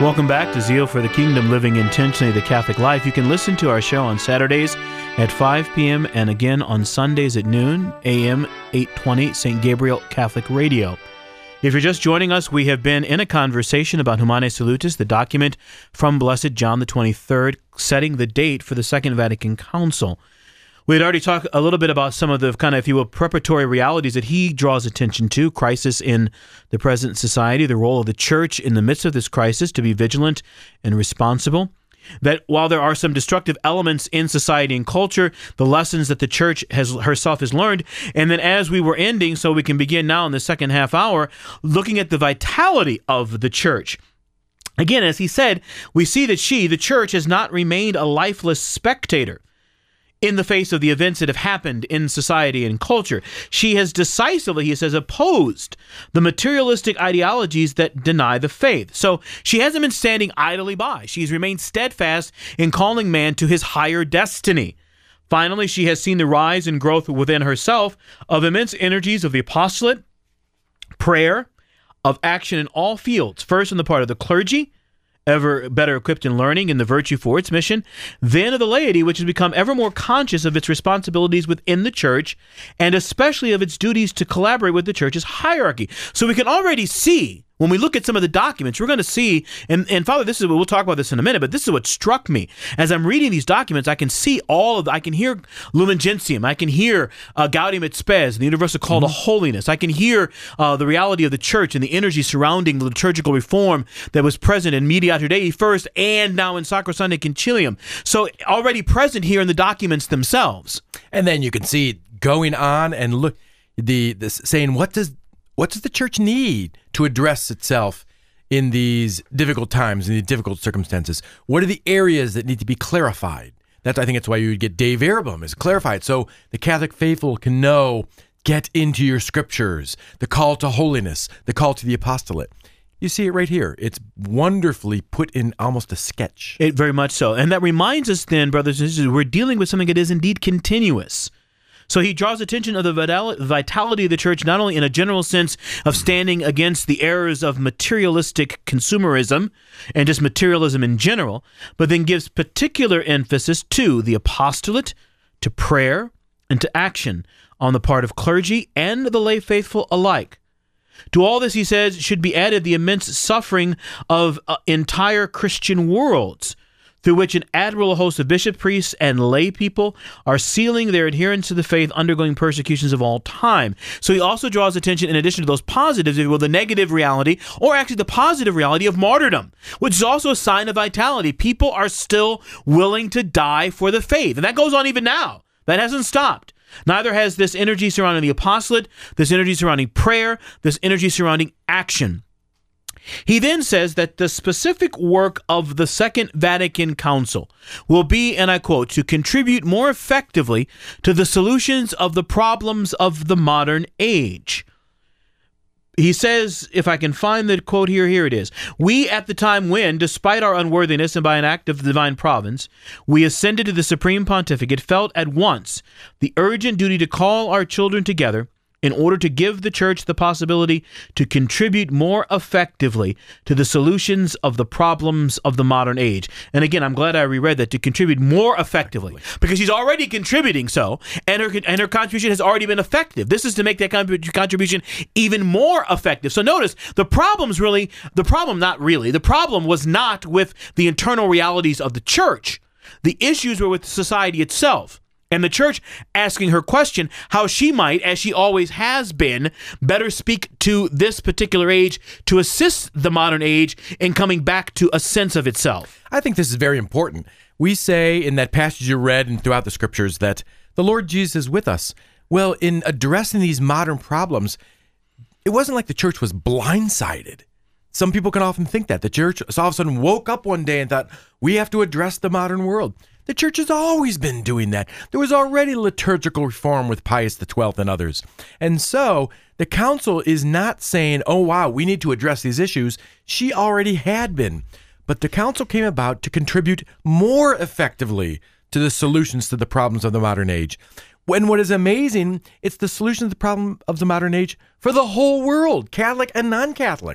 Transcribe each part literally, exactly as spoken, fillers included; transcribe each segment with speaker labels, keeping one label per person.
Speaker 1: Welcome back to Zeal for the Kingdom, Living Intentionally the Catholic Life. You can listen to our show on Saturdays at five p.m. and again on Sundays at noon, A M eight twenty, Saint Gabriel Catholic Radio. If you're just joining us, we have been in a conversation about Humanae Salutis, the document from Blessed John the twenty-third, setting the date for the Second Vatican Council. We had already talked a little bit about some of the kind of, if you will, preparatory realities that he draws attention to, crisis in the present society, the role of the Church in the midst of this crisis to be vigilant and responsible. That while there are some destructive elements in society and culture, the lessons that the Church has herself has learned, and then as we were ending, so we can begin now in the second half hour, looking at the vitality of the Church. Again, as he said, we see that she, the Church, has not remained a lifeless spectator in the face of the events that have happened in society and culture. She has decisively, he says, opposed the materialistic ideologies that deny the faith. So she hasn't been standing idly by. She's remained steadfast in calling man to his higher destiny. Finally, she has seen the rise and growth within herself of immense energies of the apostolate, prayer, of action in all fields, first on the part of the clergy, ever better equipped in learning and the virtue for its mission, then of the laity, which has become ever more conscious of its responsibilities within the Church, and especially of its duties to collaborate with the Church's hierarchy. So we can already see, when we look at some of the documents, we're going to see, and, and Father, this is, we'll talk about this in a minute, but this is what struck me. As I'm reading these documents, I can see all of, I can hear Lumen Gentium, I can hear uh, Gaudium et Spes, the universal call mm-hmm. to holiness. I can hear uh, the reality of the Church and the energy surrounding the liturgical reform that was present in Mediator Dei first and now in Sacrosancti Concilium. So already present here in the documents themselves.
Speaker 2: And then you can see going on and look, the, the saying, what does What does the Church need to address itself in these difficult times, in these difficult circumstances? What are the areas that need to be clarified? That's, I think that's why you would get Dei Verbum, is clarified, so the Catholic faithful can know, get into your scriptures, the call to holiness, the call to the apostolate. You see it right here. It's wonderfully put in almost a sketch.
Speaker 1: It very much so. And that reminds us then, brothers and sisters, we're dealing with something that is indeed continuous. So he draws attention of the vitality of the Church, not only in a general sense of standing against the errors of materialistic consumerism and just materialism in general, but then gives particular emphasis to the apostolate, to prayer, and to action on the part of clergy and the lay faithful alike. To all this, he says, should be added the immense suffering of uh, entire Christian worlds, through which an admirable host of bishop, priests, and lay people are sealing their adherence to the faith, undergoing persecutions of all time. So he also draws attention, in addition to those positives, if you will, the negative reality, or actually the positive reality of martyrdom, which is also a sign of vitality. People are still willing to die for the faith. And that goes on even now. That hasn't stopped. Neither has this energy surrounding the apostolate, this energy surrounding prayer, this energy surrounding action. He then says that the specific work of the Second Vatican Council will be, and I quote, to contribute more effectively to the solutions of the problems of the modern age. He says, if I can find the quote here, here it is. We, at the time when, despite our unworthiness and by an act of divine providence, we ascended to the Supreme Pontificate, felt at once the urgent duty to call our children together in order to give the Church the possibility to contribute more effectively to the solutions of the problems of the modern age. And again, I'm glad I reread that, to contribute more effectively, because she's already contributing so, and her and her contribution has already been effective. This is to make that contribution even more effective. So notice, the problem's really, the problem not really, the problem was not with the internal realities of the Church. The issues were with society itself. And the Church asking her question, how she might, as she always has been, better speak to this particular age to assist the modern age in coming back to a sense of itself.
Speaker 2: I think this is very important. We say in that passage you read and throughout the scriptures that the Lord Jesus is with us. Well, in addressing these modern problems, it wasn't like the Church was blindsided. Some people can often think that. The Church all of a sudden woke up one day and thought, we have to address the modern world. The Church has always been doing that. There was already liturgical reform with Pius the twelfth and others. And so the council is not saying, oh, wow, we need to address these issues. She already had been. But the council came about to contribute more effectively to the solutions to the problems of the modern age. When what is amazing, it's the solution to the problem of the modern age for the whole world, Catholic and non-Catholic.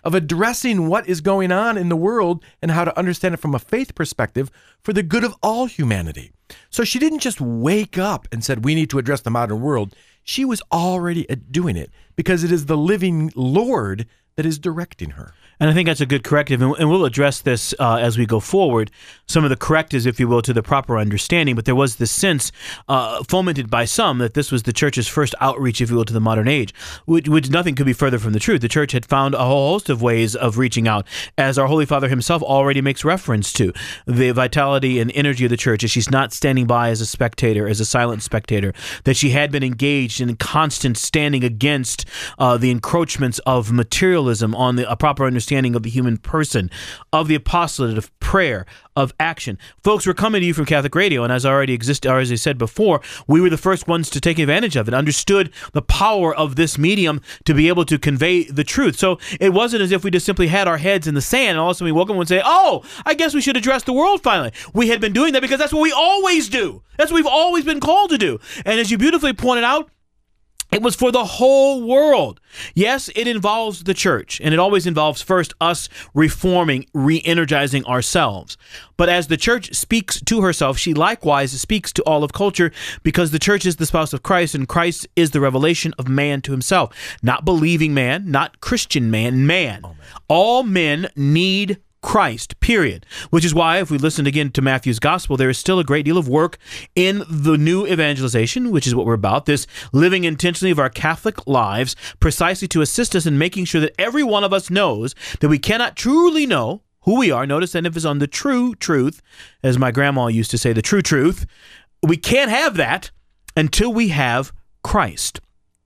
Speaker 2: of addressing what is going on in the world and how to understand it from a faith perspective for the good of all humanity. So she didn't just wake up and said, we need to address the modern world. She was already doing it because it is the living Lord that is directing her.
Speaker 1: And I think that's a good corrective, and we'll address this uh, as we go forward, some of the correctives, if you will, to the proper understanding. But there was this sense uh, fomented by some that this was the church's first outreach, if you will, to the modern age, which, which nothing could be further from the truth. The church had found a whole host of ways of reaching out, as our Holy Father himself already makes reference to. The vitality and energy of the church, is she's not standing by as a spectator, as a silent spectator, that she had been engaged in constant standing against uh, the encroachments of materialism on the a proper understanding of the human person, of the apostolate, of prayer, of action. Folks, we're coming to you from Catholic Radio, and as I already exist, or as I said before, we were the first ones to take advantage of it, understood the power of this medium to be able to convey the truth. So it wasn't as if we just simply had our heads in the sand, and all of a sudden we woke up and say, oh, I guess we should address the world finally. We had been doing that because that's what we always do. That's what we've always been called to do. And as you beautifully pointed out, it was for the whole world. Yes, it involves the church, and it always involves first us reforming, re-energizing ourselves. But as the church speaks to herself, she likewise speaks to all of culture, because the church is the spouse of Christ, and Christ is the revelation of man to himself. Not believing man, not Christian man, man. Oh, man. All men need Christ, period. Which is why, if we listen again to Matthew's gospel, there is still a great deal of work in the new evangelization, which is what we're about, this living intentionally of our Catholic lives, precisely to assist us in making sure that every one of us knows that we cannot truly know who we are. Notice that emphasis on the true truth, as my grandma used to say, the true truth. We can't have that until we have Christ.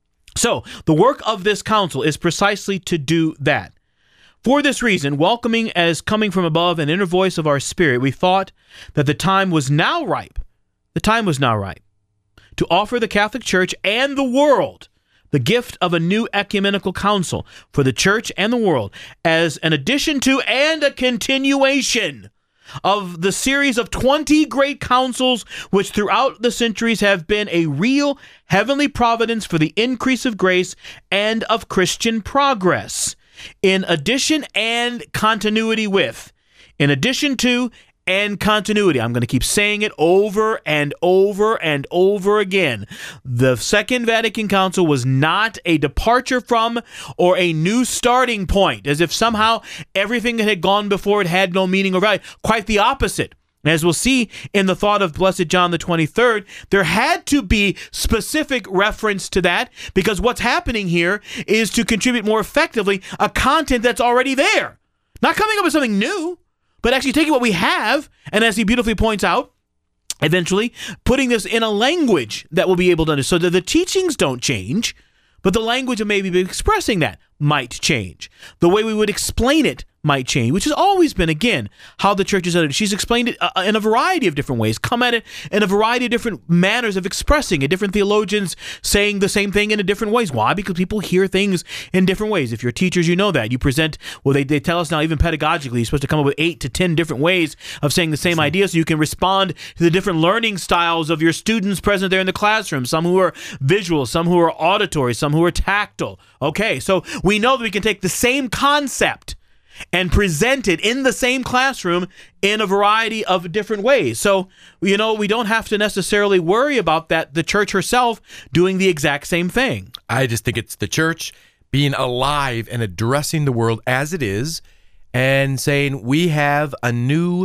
Speaker 1: So, the work of this council is precisely to do that. For this reason, welcoming as coming from above an inner voice of our spirit, we thought that the time was now ripe, the time was now ripe, to offer the Catholic Church and the world the gift of a new ecumenical council for the Church and the world as an addition to and a continuation of the series of twenty great councils which throughout the centuries have been a real heavenly providence for the increase of grace and of Christian progress. In addition and continuity with, in addition to and continuity. I'm going to keep saying it over and over and over again. The Second Vatican Council was not a departure from or a new starting point, as if somehow everything that had gone before it had no meaning or value. Quite the opposite. As we'll see in the thought of Blessed John the twenty-third, there had to be specific reference to that, because what's happening here is to contribute more effectively a content that's already there. Not coming up with something new, but actually taking what we have, and as he beautifully points out, eventually putting this in a language that will be able to understand, so that the teachings don't change, but the language of maybe expressing that might change. The way we would explain it might change, which has always been, again, how the church is done it. She's explained it uh, in a variety of different ways, come at it in a variety of different manners of expressing it, different theologians saying the same thing in a different ways. Why? Because people hear things in different ways. If you're teachers, you know that. You present, well, they, they tell us now, even pedagogically, you're supposed to come up with eight to ten different ways of saying the same so, idea, so you can respond to the different learning styles of your students present there in the classroom, some who are visual, some who are auditory, some who are tactile. Okay, so we know that we can take the same concept and present it in the same classroom in a variety of different ways. So, you know, we don't have to necessarily worry about that, the church herself doing the exact same thing.
Speaker 2: I just think it's the church being alive and addressing the world as it is and saying we have a new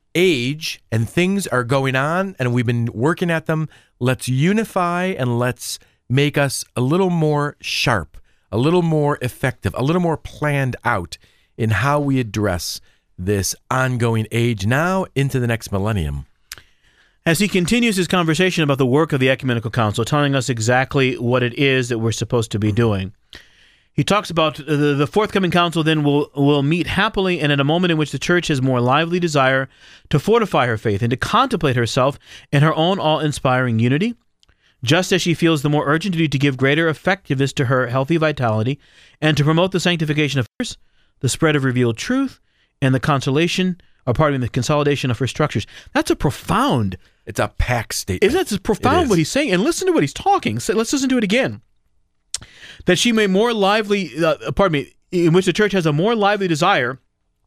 Speaker 2: age and things are going on and we've been working at them. Let's unify and let's make us a little more sharp, a little more effective, a little more planned out in how we address this ongoing age now into the next millennium.
Speaker 1: As he continues his conversation about the work of the Ecumenical Council, telling us exactly what it is that we're supposed to be doing, he talks about the, the forthcoming council then will, will meet happily and at a moment in which the church has more lively desire to fortify her faith and to contemplate herself in her own awe-inspiring unity, just as she feels the more urgent duty to give greater effectiveness to her healthy vitality and to promote the sanctification of others, the spread of revealed truth, and the consolation, or pardon me, the consolidation of her structures. That's a profound...
Speaker 2: It's a packed statement.
Speaker 1: Isn't that profound
Speaker 2: is.
Speaker 1: what he's saying? And listen to what he's talking. So let's listen to it again. That she may more lively, uh, pardon me, in which the church has a more lively desire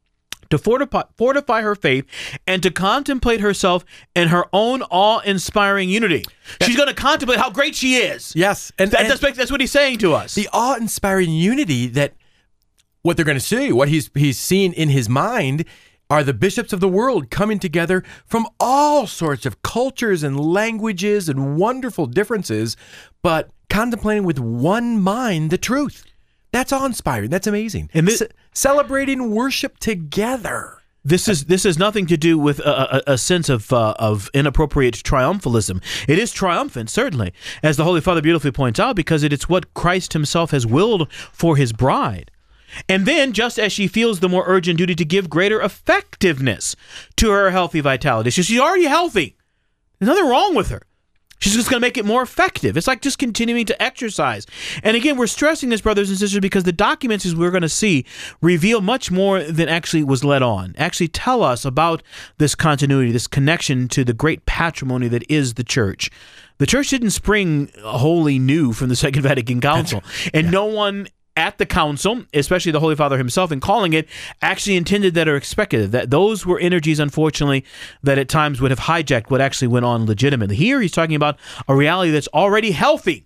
Speaker 1: to fortify, fortify her faith and to contemplate herself in her own awe-inspiring unity. She's going to contemplate how great she is.
Speaker 2: Yes. And,
Speaker 1: that,
Speaker 2: and
Speaker 1: that's, that's what he's saying to us.
Speaker 2: The awe-inspiring unity that what they're going to see, what he's he's seen in his mind, are the bishops of the world coming together from all sorts of cultures and languages and wonderful differences, but contemplating with one mind the truth. That's awe-inspiring. That's amazing. And this, Ce- celebrating worship together.
Speaker 1: This is this has nothing to do with a, a, a sense of uh, of inappropriate triumphalism. It is triumphant, certainly, as the Holy Father beautifully points out, because it, it's what Christ himself has willed for his bride. And then, just as she feels the more urgent duty to give greater effectiveness to her healthy vitality, so she's already healthy. There's nothing wrong with her. She's just going to make it more effective. It's like just continuing to exercise. And again, we're stressing this, brothers and sisters, because the documents, as we're going to see, reveal much more than actually was let on. Actually tell us about this continuity, this connection to the great patrimony that is the church. The church didn't spring wholly new from the Second Vatican Council. And yeah. no one at the council, especially the Holy Father himself, in calling it, actually intended that or expected it. That those were energies, unfortunately, that at times would have hijacked what actually went on legitimately. Here he's talking about a reality that's already healthy,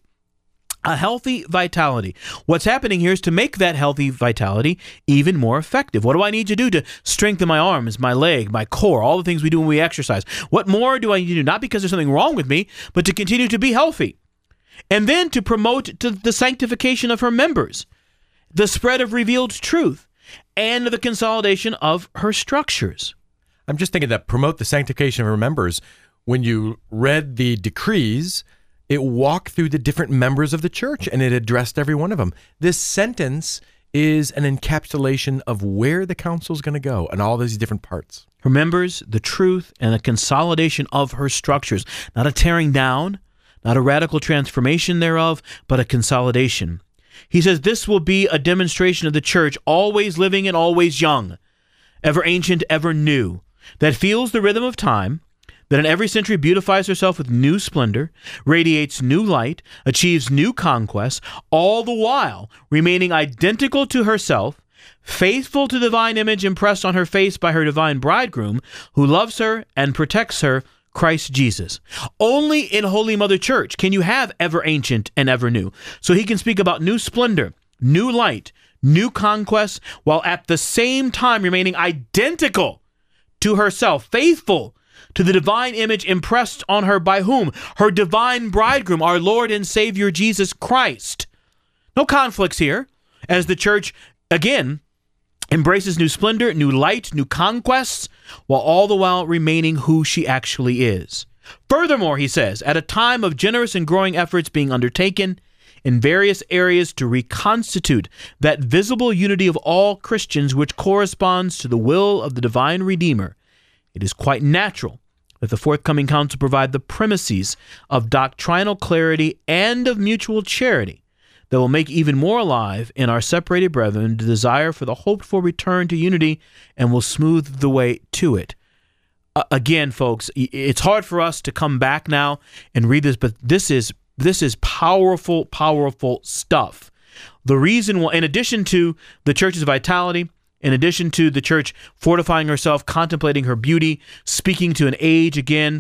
Speaker 1: a healthy vitality. What's happening here is to make that healthy vitality even more effective. What do I need to do to strengthen my arms, my leg, my core, all the things we do when we exercise? What more do I need to do? Not because there's something wrong with me, but to continue to be healthy. And then to promote to the sanctification of her members, the spread of revealed truth, and the consolidation of her structures.
Speaker 2: I'm just thinking that promote the sanctification of her members. When you read the decrees, it walked through the different members of the church, and it addressed every one of them. This sentence is an encapsulation of where the council is going to go and all these different parts.
Speaker 1: Her members, the truth, and the consolidation of her structures. Not a tearing down, not a radical transformation thereof, but a consolidation. He says this will be a demonstration of the church always living and always young, ever ancient, ever new, that feels the rhythm of time, that in every century beautifies herself with new splendor, radiates new light, achieves new conquests, all the while remaining identical to herself, faithful to the divine image impressed on her face by her divine bridegroom, who loves her and protects her, Christ Jesus. Only in Holy Mother Church can you have ever ancient and ever new. So he can speak about new splendor, new light, new conquests, while at the same time remaining identical to herself, faithful to the divine image impressed on her by whom? Her divine bridegroom, our Lord and Savior Jesus Christ. No conflicts here, as the church, again, embraces new splendor, new light, new conquests, while all the while remaining who she actually is. Furthermore, he says, at a time of generous and growing efforts being undertaken in various areas to reconstitute that visible unity of all Christians which corresponds to the will of the divine Redeemer, it is quite natural that the forthcoming council provide the premises of doctrinal clarity and of mutual charity that will make even more alive in our separated brethren the desire for the hoped-for return to unity and will smooth the way to it. Uh, again, folks, it's hard for us to come back now and read this, but this is this is powerful, powerful stuff. The reason why, in addition to the church's vitality, in addition to the church fortifying herself, contemplating her beauty, speaking to an age again,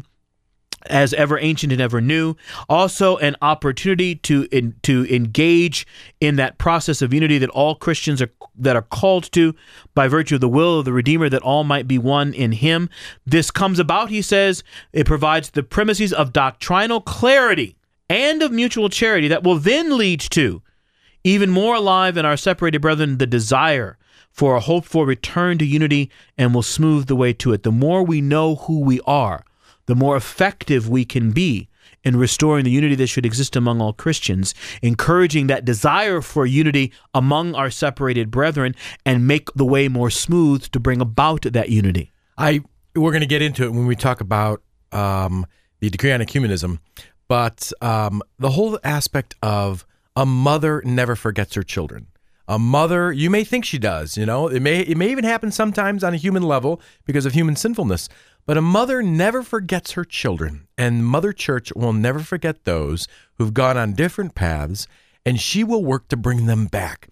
Speaker 1: as ever ancient and ever new, also an opportunity to in, to engage in that process of unity that all Christians are that are called to by virtue of the will of the Redeemer, that all might be one in him. This comes about, he says, it provides the premises of doctrinal clarity and of mutual charity that will then lead to, even more alive in our separated brethren, the desire for a hoped-for return to unity, and will smooth the way to it. The more we know who we are, the more effective we can be in restoring the unity that should exist among all Christians, encouraging that desire for unity among our separated brethren, and make the way more smooth to bring about that unity.
Speaker 2: I we're going to get into it when we talk about um, the decree on ecumenism, but um, the whole aspect of a mother never forgets her children. A mother, you may think she does, you know, it may it may even happen sometimes on a human level because of human sinfulness, but a mother never forgets her children, and Mother Church will never forget those who've gone on different paths, and she will work to bring them back.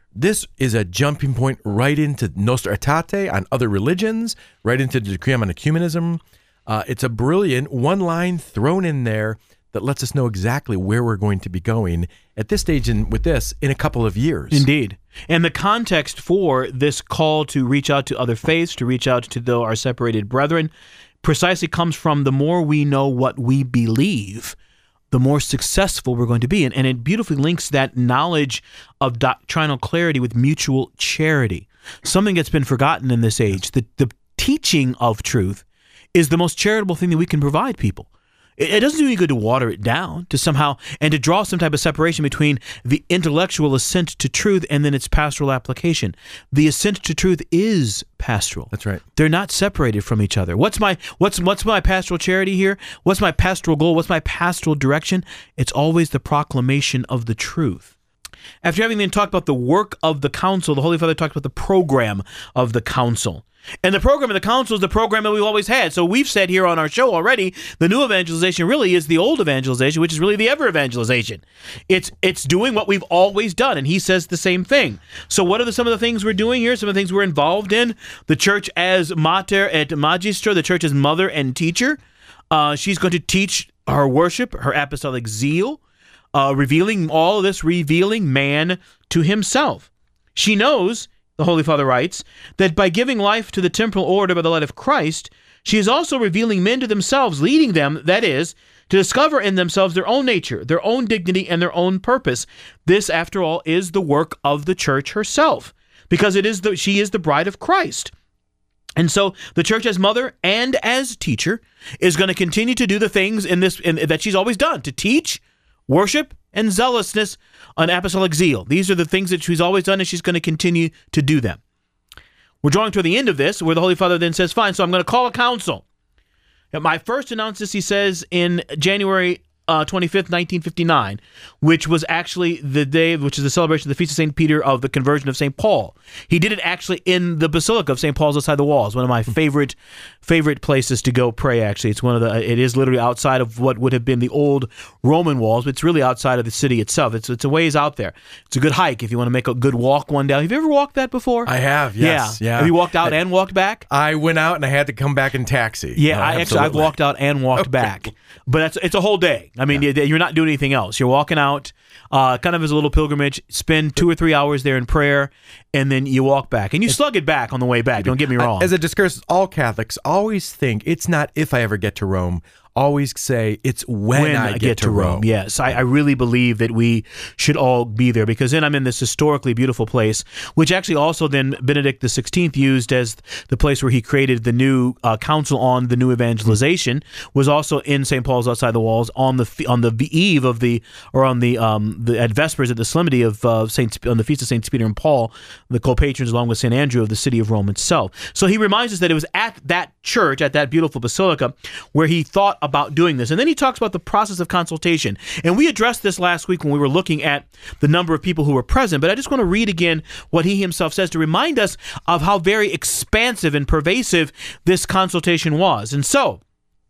Speaker 2: This is a jumping point right into Nostra Aetate on other religions, right into the Decretum on Ecumenism. Uh, it's a brilliant one line thrown in there that lets us know exactly where we're going to be going at this stage and with this in a couple of years.
Speaker 1: Indeed. And the context for this call to reach out to other faiths, to reach out to the, our separated brethren, precisely comes from the more we know what we believe, the more successful we're going to be. And, and it beautifully links that knowledge of doctrinal clarity with mutual charity, something that's been forgotten in this age. The, the teaching of truth is the most charitable thing that we can provide people. It doesn't do any good to water it down, to somehow, and to draw some type of separation between the intellectual assent to truth and then its pastoral application. The assent to truth is pastoral.
Speaker 2: That's right.
Speaker 1: They're not separated from each other. What's my what's what's my pastoral charity here? What's my pastoral goal? What's my pastoral direction? It's always the proclamation of the truth. After having then talked about the work of the council, the Holy Father talked about the program of the council. And the program of the council is the program that we've always had. So we've said here on our show already, the new evangelization really is the old evangelization, which is really the ever evangelization. It's it's doing what we've always done, and he says the same thing. So what are the, some of the things we're doing here? Some of the things we're involved in. The church as mater et magistra, the church as mother and teacher. Uh, she's going to teach her worship, her apostolic zeal, uh, revealing all of this, revealing man to himself. She knows, the Holy Father writes, that by giving life to the temporal order by the light of Christ, she is also revealing men to themselves, leading them, that is, to discover in themselves their own nature, their own dignity, and their own purpose. This, after all, is the work of the church herself, because it is the, she is the bride of Christ. And so the church as mother and as teacher is going to continue to do the things in this in, that she's always done, to teach, worship, and zealousness on apostolic zeal. These are the things that she's always done, and she's going to continue to do them. We're drawing toward the end of this, where the Holy Father then says, fine, so I'm going to call a council. Now, my first announced this, he says, in January uh, twenty-fifth, nineteen fifty-nine, which was actually the day, which is the celebration of the Feast of Saint Peter of the conversion of Saint Paul. He did it actually in the Basilica of Saint Paul's outside the walls, one of my favorite favorite places to go pray, actually. It's one of the, it is literally outside of what would have been the old Roman walls, but it's really outside of the city itself. It's it's a ways out there. It's a good hike if you want to make a good walk one down. Have you ever walked that before?
Speaker 2: I have, yes.
Speaker 1: Yeah.
Speaker 2: yeah.
Speaker 1: Have you walked out
Speaker 2: I,
Speaker 1: and walked back?
Speaker 2: I went out and I had to come back in taxi.
Speaker 1: Yeah,
Speaker 2: no,
Speaker 1: I actually, I've walked out and walked
Speaker 2: Okay.
Speaker 1: back. But that's, it's a whole day. I mean, yeah. you're not doing anything else. You're walking out, uh, kind of as a little pilgrimage, spend two or three hours there in prayer, and then you walk back. And you slug it back on the way back. Don't get me wrong.
Speaker 2: As a discourse, all Catholics always think it's not if I ever get to Rome. Always say it's when,
Speaker 1: when
Speaker 2: I,
Speaker 1: I
Speaker 2: get,
Speaker 1: get,
Speaker 2: to,
Speaker 1: to
Speaker 2: Rome.
Speaker 1: Rome. Yes, I, I really believe that we should all be there, because then I'm in this historically beautiful place, which actually also then Benedict the sixteenth used as the place where he created the new uh, council on the new evangelization, was also in Saint Paul's outside the walls on the on the eve of the or on the um the at Vespers at the solemnity of uh, Saint on the feast of Saints Peter and Paul, the co-patrons along with Saint Andrew of the city of Rome itself. So he reminds us that it was at that church, at that beautiful basilica, where he thought about doing this. And then he talks about the process of consultation. And we addressed this last week when we were looking at the number of people who were present, but I just want to read again what he himself says to remind us of how very expansive and pervasive this consultation was. And so,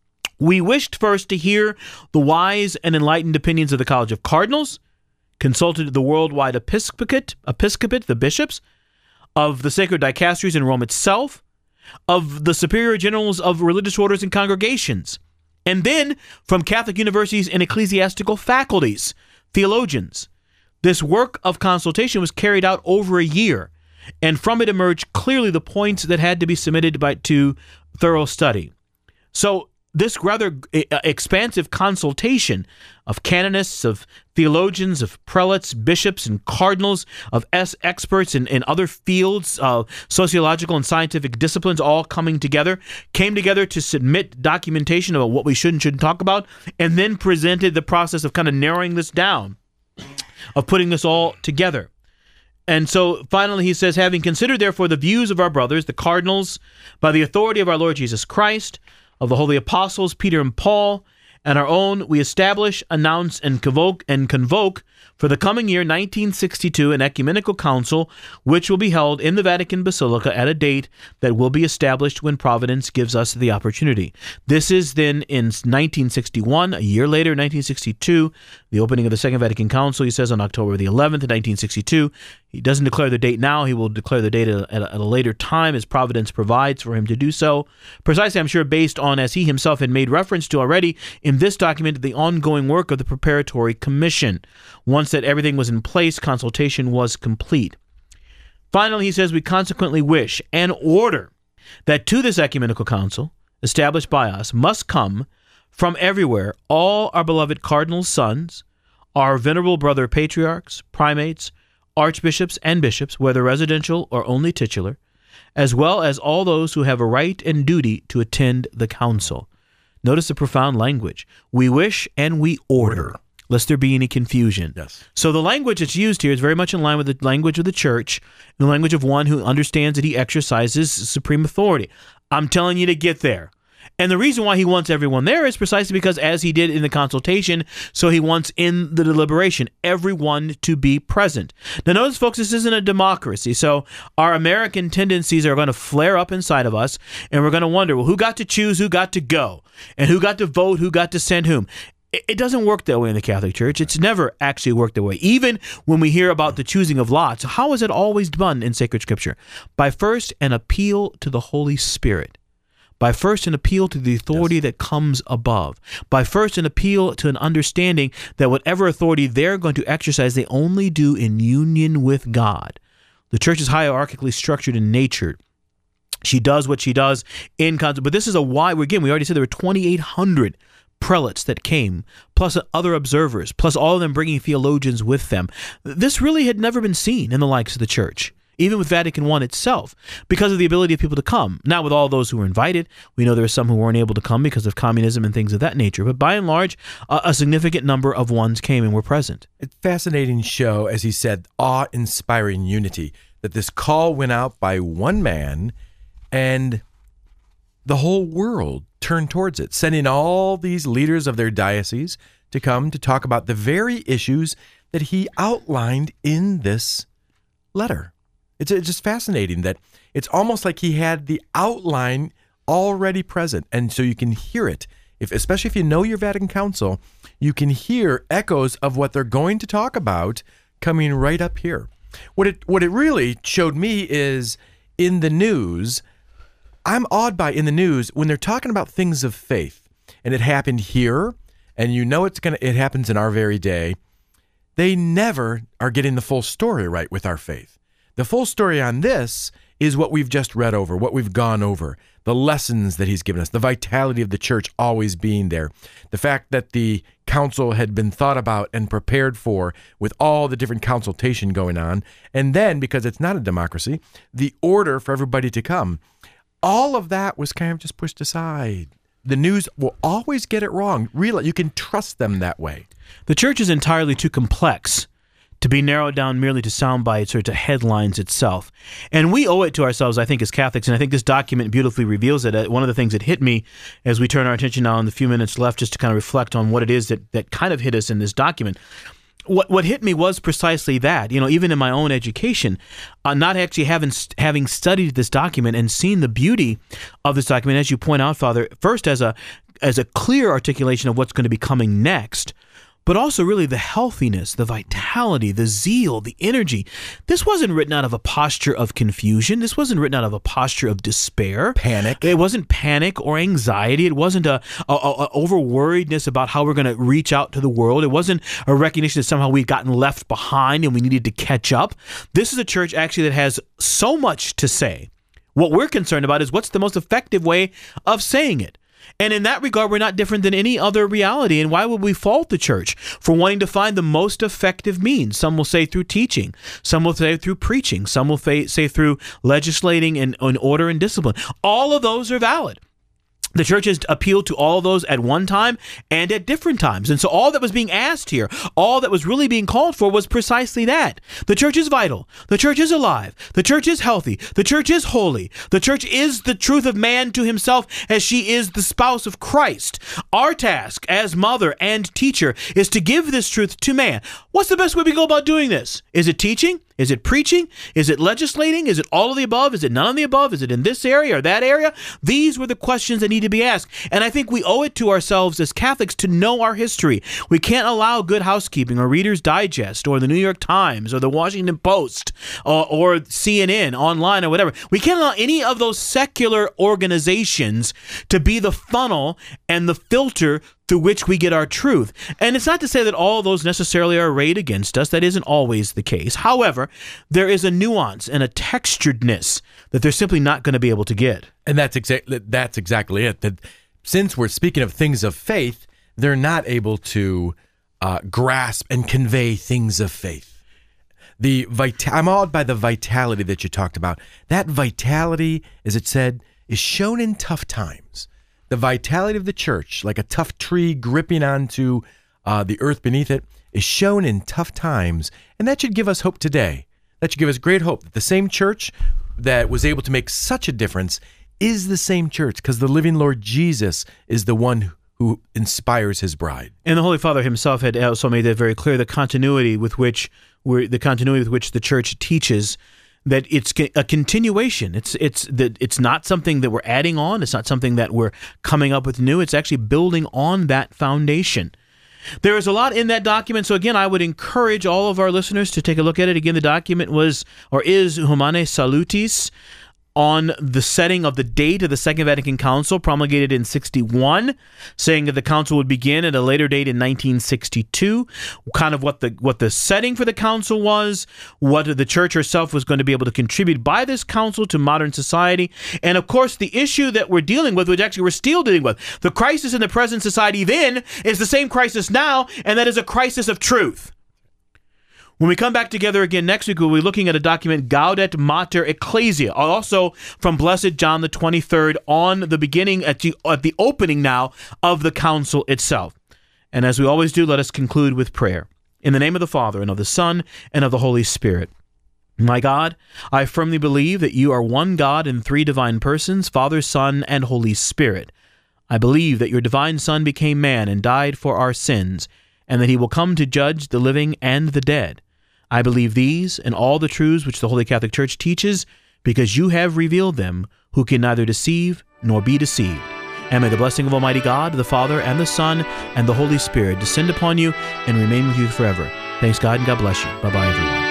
Speaker 1: we wished first to hear the wise and enlightened opinions of the College of Cardinals, consulted the worldwide episcopate, episcopate, the bishops, of the sacred dicasteries in Rome itself, of the superior generals of religious orders and congregations, and then from Catholic universities and ecclesiastical faculties, theologians. This work of consultation was carried out over a year, and from it emerged clearly the points that had to be submitted by, to thorough study. So this rather expansive consultation of canonists, of theologians, of prelates, bishops, and cardinals, of S experts in, in other fields, uh, sociological and scientific disciplines, all coming together, came together to submit documentation about what we should and shouldn't talk about, and then presented the process of kind of narrowing this down, of putting this all together. And so finally he says, having considered therefore the views of our brothers, the cardinals, by the authority of our Lord Jesus Christ, of the holy apostles Peter and Paul, and our own, we establish, announce, and convoke, and convoke for the coming year nineteen sixty-two an ecumenical council, which will be held in the Vatican Basilica at a date that will be established when Providence gives us the opportunity. This is then in nineteen sixty-one, a year later, nineteen sixty-two, The opening of the Second Vatican Council, he says, on October the eleventh, nineteen sixty-two. He doesn't declare the date now. He will declare the date at a, at a later time as providence provides for him to do so. Precisely, I'm sure, based on, as he himself had made reference to already in this document, the ongoing work of the Preparatory Commission. Once that everything was in place, consultation was complete. Finally, he says, we consequently wish and order that to this ecumenical council, established by us, must come from everywhere all our beloved cardinals' sons, our venerable brother patriarchs, primates, archbishops, and bishops, whether residential or only titular, as well as all those who have a right and duty to attend the council. Notice the profound language. We wish and we order, order. Lest there be any confusion.
Speaker 2: Yes.
Speaker 1: So the language that's used here is very much in line with the language of the church, the language of one who understands that he exercises supreme authority. I'm telling you to get there. And the reason why he wants everyone there is precisely because, as he did in the consultation, so he wants in the deliberation everyone to be present. Now notice, folks, this isn't a democracy, so our American tendencies are going to flare up inside of us, and we're going to wonder, well, who got to choose, who got to go, and who got to vote, who got to send whom. It doesn't work that way in the Catholic Church. It's never actually worked that way. Even when we hear about the choosing of lots, how is it always done in sacred Scripture? By first an appeal to the Holy Spirit. By first an appeal to the authority yes. that comes above. By first an appeal to an understanding that whatever authority they're going to exercise, they only do in union with God. The church is hierarchically structured in nature. She does what she does in concept. But this is a wide, again, we already said there were twenty-eight hundred prelates that came, plus other observers, plus all of them bringing theologians with them. This really had never been seen in the likes of the church, even with Vatican One itself, because of the ability of people to come. Not with all those who were invited. We know there were some who weren't able to come because of communism and things of that nature. But by and large, a, a significant number of ones came and were present.
Speaker 2: It's a fascinating show, as he said, awe-inspiring unity, that this call went out by one man and the whole world turned towards it, sending all these leaders of their diocese to come to talk about the very issues that he outlined in this letter. It's just fascinating that it's almost like he had the outline already present, and so you can hear it. If, especially if you know your Vatican Council, you can hear echoes of what they're going to talk about coming right up here. What it what it really showed me is in the news, I'm awed by in the news when they're talking about things of faith, and it happened here, and you know it's gonna it happens in our very day. They never are getting the full story right with our faith. The full story on this is what we've just read over, what we've gone over, the lessons that he's given us, the vitality of the church always being there, the fact that the council had been thought about and prepared for with all the different consultation going on, and then, because it's not a democracy, the order for everybody to come. All of that was kind of just pushed aside. The news will always get it wrong. Really, you can trust them that way.
Speaker 1: The church is entirely too complex to be narrowed down merely to sound bites or to headlines itself. And we owe it to ourselves, I think, as Catholics, and I think this document beautifully reveals it. One of the things that hit me as we turn our attention now in the few minutes left just to kind of reflect on what it is that, that kind of hit us in this document. What what hit me was precisely that, you know, even in my own education, uh, not actually having having studied this document and seen the beauty of this document, as you point out, Father, first as a as a clear articulation of what's going to be coming next, but also really the healthiness, the vitality, the zeal, the energy. This wasn't written out of a posture of confusion. This wasn't written out of a posture of despair.
Speaker 2: Panic.
Speaker 1: It wasn't panic or anxiety. It wasn't a, a, a over-worriedness about how we're going to reach out to the world. It wasn't a recognition that somehow we'd gotten left behind and we needed to catch up. This is a church actually that has so much to say. What we're concerned about is what's the most effective way of saying it. And in that regard, we're not different than any other reality. And why would we fault the church for wanting to find the most effective means? Some will say through teaching. Some will say through preaching. Some will say through legislating and, and order and discipline. All of those are valid. The church has appealed to all of those at one time and at different times. And so all that was being asked here, all that was really being called for was precisely that. The church is vital. The church is alive. The church is healthy. The church is holy. The church is the truth of man to himself as she is the spouse of Christ. Our task as mother and teacher is to give this truth to man. What's the best way we go about doing this? Is it teaching? Is it preaching? Is it legislating? Is it all of the above? Is it none of the above? Is it in this area or that area? These were the questions that need to be asked. And I think we owe it to ourselves as Catholics to know our history. We can't allow Good Housekeeping or Reader's Digest or the New York Times or the Washington Post or, or C N N online or whatever. We can't allow any of those secular organizations to be the funnel and the filter through which we get our truth. And it's not to say that all those necessarily are arrayed against us. That isn't always the case. However, there is a nuance and a texturedness that they're simply not going to be able to get.
Speaker 2: And that's exactly that's exactly it. That since we're speaking of things of faith, they're not able to uh, grasp and convey things of faith. The vita- I'm awed by the vitality that you talked about. That vitality, as it said, is shown in tough times. The vitality of the church, like a tough tree gripping onto uh, the earth beneath it, is shown in tough times. And that should give us hope today. That should give us great hope that the same church that was able to make such a difference is the same church, because the living Lord Jesus is the one who inspires his bride.
Speaker 1: And the Holy Father himself had also made that very clear, the continuity with which we're, the continuity with which the church teaches that it's a continuation. It's it's that it's not something that we're adding on. It's not something that we're coming up with new. It's actually building on that foundation. There is a lot in that document. So again, I would encourage all of our listeners to take a look at it. Again, the document was or is Humanae Salutis, on the setting of the date of the Second Vatican Council, promulgated in sixty-one, saying that the council would begin at a later date in nineteen sixty-two, kind of what the what the setting for the council was, what the church herself was going to be able to contribute by this council to modern society, and of course the issue that we're dealing with, which actually we're still dealing with, the crisis in the present society then is the same crisis now, and that is a crisis of truth. When we come back together again next week, we'll be looking at a document, Gaudet Mater Ecclesia, also from Blessed John the twenty-third, on the beginning, at the, at the opening now of the council itself. And as we always do, let us conclude with prayer. In the name of the Father, and of the Son, and of the Holy Spirit. My God, I firmly believe that you are one God in three divine persons, Father, Son, and Holy Spirit. I believe that your divine Son became man and died for our sins, and that he will come to judge the living and the dead. I believe these and all the truths which the Holy Catholic Church teaches, because you have revealed them, who can neither deceive nor be deceived. And may the blessing of Almighty God, the Father, and the Son, and the Holy Spirit descend upon you and remain with you forever. Thanks God, and God bless you. Bye-bye, everyone.